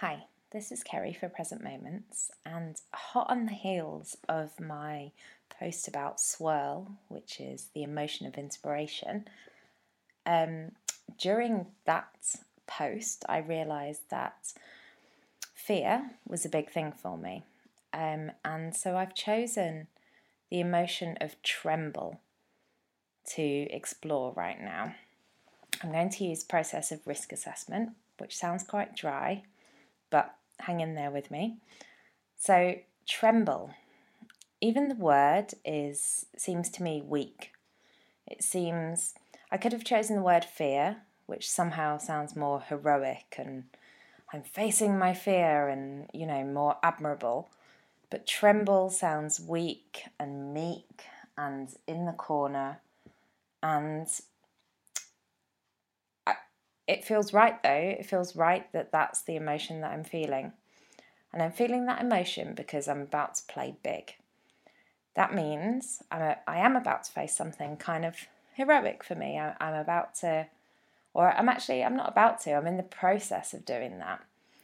Hi, this is Kerry for Present Moments, and hot on the heels of my post about swirl, which is the emotion of inspiration, during that post I realised that fear was a big thing for me, and so I've chosen the emotion of tremble to explore right now. I'm going to use the process of risk assessment, which sounds quite dry, but hang in there with me. So, tremble. Even the word seems to me weak. It seems I could have chosen the word fear, which somehow sounds more heroic and I'm facing my fear and, more admirable. But tremble sounds weak and meek and in the corner, and it feels right though. It feels right that that's the emotion that I'm feeling. And I'm feeling that emotion because I'm about to play big. That means I am about to face something kind of heroic for me. I'm about to, or I'm not about to, I'm in the process of doing that.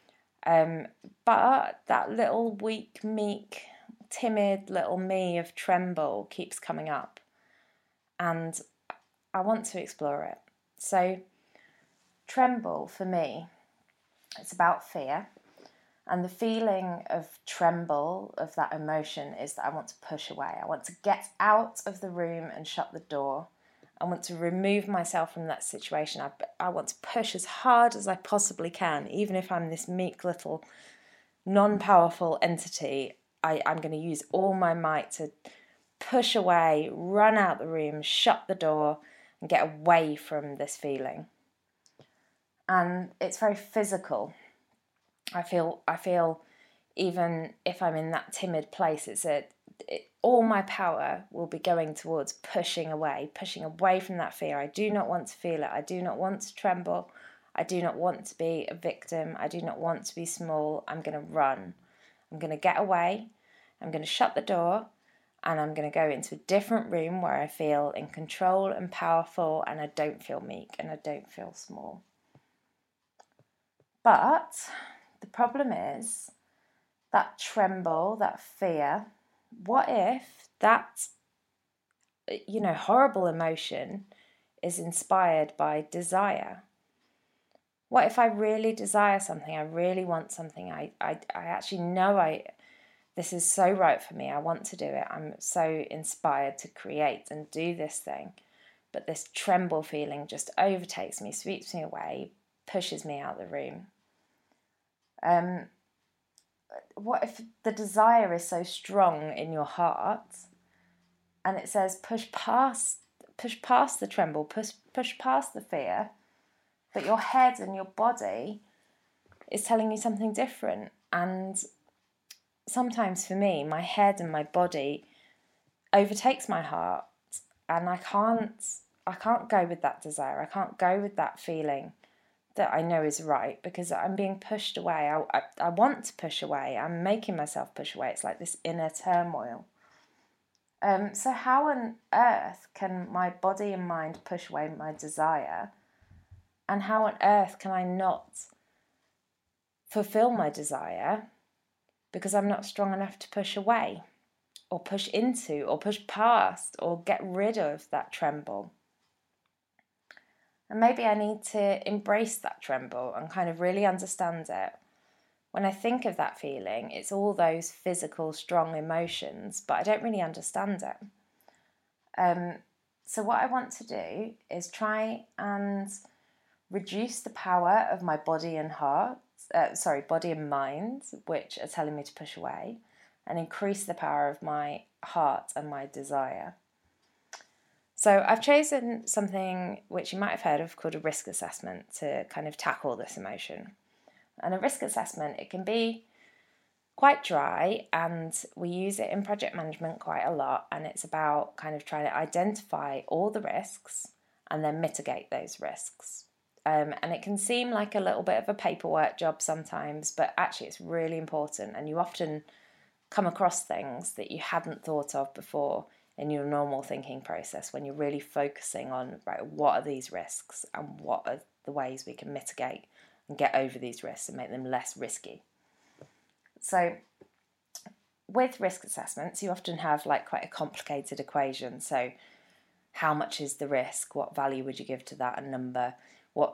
But that little weak, meek, timid little me of tremble keeps coming up. And I want to explore it. So, tremble for me, it's about fear. And the feeling of tremble, of that emotion, is that I want to push away. I want to get out of the room and shut the door. I want to remove myself from that situation. I want to push as hard as I possibly can, even if I'm this meek little non-powerful entity. I'm going to use all my might to push away, run out the room, shut the door, and get away from this feeling. And it's very physical. I feel even if I'm in that timid place, all my power will be going towards pushing away from that fear. I do not want to feel it. I do not want to tremble. I do not want to be a victim. I do not want to be small. I'm going to run. I'm going to get away. I'm going to shut the door, and I'm going to go into a different room where I feel in control and powerful, and I don't feel meek and I don't feel small. But the problem is that tremble, that fear. What if that, horrible emotion is inspired by desire? What if I really desire something? I really want something. I actually know this is so right for me. I want to do it. I'm so inspired to create and do this thing. But this tremble feeling just overtakes me, sweeps me away, pushes me out of the room. What if the desire is so strong in your heart and it says push past the tremble, push past the fear, but your head and your body is telling you something different? And sometimes for me, my head and my body overtakes my heart, and I can't go with that desire. I can't go with that feeling that I know is right because I'm being pushed away. I want to push away. I'm making myself push away. It's like this inner turmoil. So how on earth can my body and mind push away my desire? And how on earth can I not fulfill my desire because I'm not strong enough to push away or push into or push past or get rid of that tremble? And maybe I need to embrace that tremble and kind of really understand it. When I think of that feeling, it's all those physical, strong emotions, but I don't really understand it. So what I want to do is try and reduce the power of my body and body and mind, which are telling me to push away, and increase the power of my heart and my desire. So I've chosen something which you might have heard of called a risk assessment to kind of tackle this emotion. And a risk assessment, it can be quite dry, and we use it in project management quite a lot, and it's about kind of trying to identify all the risks and then mitigate those risks. And it can seem like a little bit of a paperwork job sometimes, but actually it's really important, and you often come across things that you hadn't thought of before in your normal thinking process when you're really focusing on, right, what are these risks and what are the ways we can mitigate and get over these risks and make them less risky. So with risk assessments, you often have like quite a complicated equation. So how much is the risk? What value would you give to that? A number. What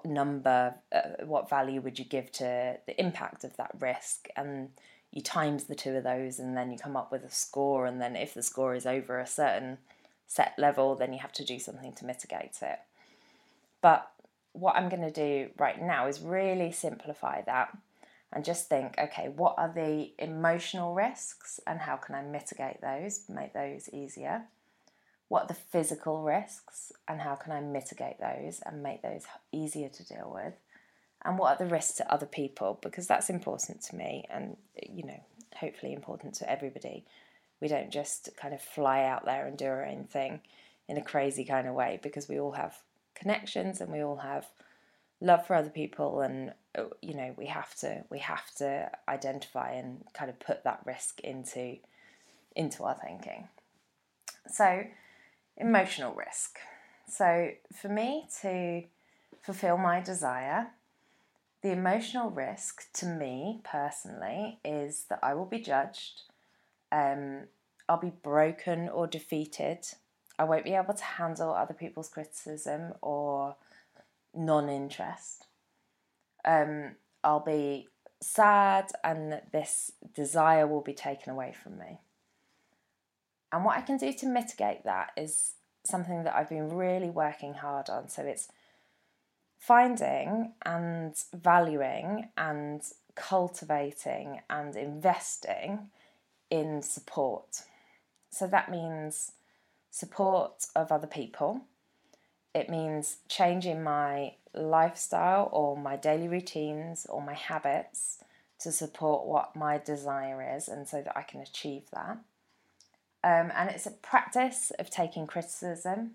value would you give to the impact of that risk? And you times the two of those, and then you come up with a score. And then if the score is over a certain set level, then you have to do something to mitigate it. But what I'm going to do right now is really simplify that and just think, okay, what are the emotional risks and how can I mitigate those, make those easier? What are the physical risks and how can I mitigate those and make those easier to deal with? And what are the risks to other people? Because that's important to me and, hopefully important to everybody. We don't just kind of fly out there and do our own thing in a crazy kind of way, because we all have connections and we all have love for other people, and we have to identify and kind of put that risk into our thinking. So emotional risk. So for me to fulfill my desire, the emotional risk to me personally is that I will be judged, I'll be broken or defeated, I won't be able to handle other people's criticism or non-interest, I'll be sad, and this desire will be taken away from me. And what I can do to mitigate that is something that I've been really working hard on. So it's finding and valuing and cultivating and investing in support. So that means support of other people. It means changing my lifestyle or my daily routines or my habits to support what my desire is, and so that I can achieve that. And it's a practice of taking criticism.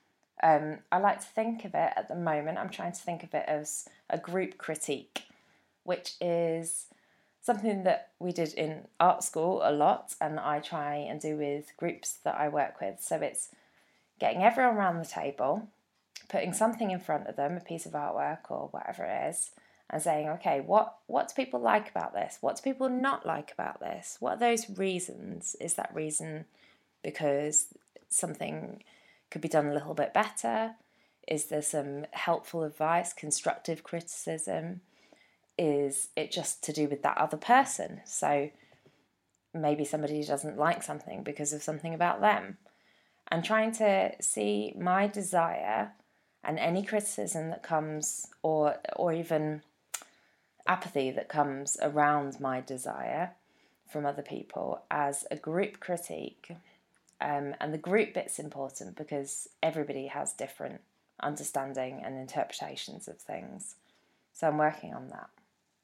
I like to think of it at the moment, I'm trying to think of it as a group critique, which is something that we did in art school a lot, and I try and do with groups that I work with. So it's getting everyone around the table, putting something in front of them, a piece of artwork or whatever it is, and saying, okay, what do people like about this? What do people not like about this? What are those reasons? Is that reason because something could be done a little bit better? Is there some helpful advice, constructive criticism? Is it just to do with that other person? So maybe somebody doesn't like something because of something about them. And trying to see my desire and any criticism that comes, or even apathy that comes around my desire from other people, as a group critique. And the group bit's important because everybody has different understanding and interpretations of things. So I'm working on that.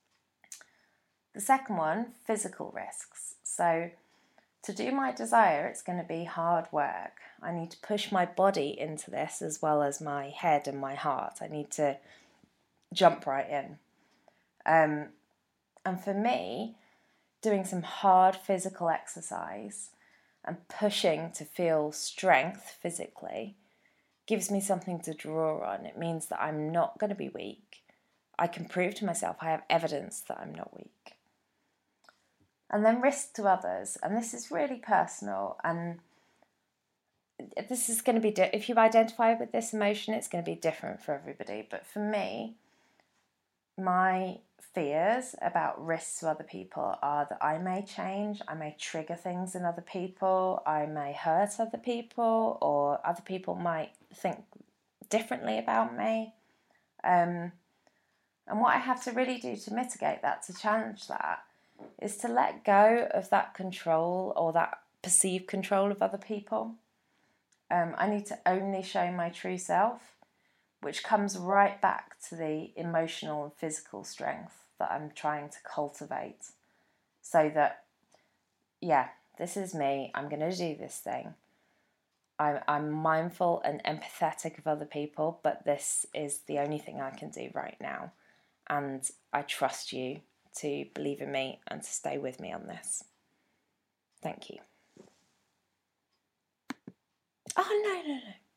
The second one, physical risks. So to do my desire, it's going to be hard work. I need to push my body into this as well as my head and my heart. I need to jump right in. And for me, doing some hard physical exercise and pushing to feel strength physically gives me something to draw on. It means that I'm not going to be weak. I can prove to myself I have evidence that I'm not weak. And then risk to others. And this is really personal. And this is going to be, if you identify with this emotion, it's going to be different for everybody. But for me, my fears about risks to other people are that I may change, I may trigger things in other people, I may hurt other people, or other people might think differently about me. And what I have to really do to mitigate that, to challenge that, is to let go of that control or that perceived control of other people. I need to only show my true self, which comes right back to the emotional and physical strength that I'm trying to cultivate. So that, yeah, this is me, I'm going to do this thing. I'm mindful and empathetic of other people, but this is the only thing I can do right now. And I trust you to believe in me and to stay with me on this. Thank you. Oh, no.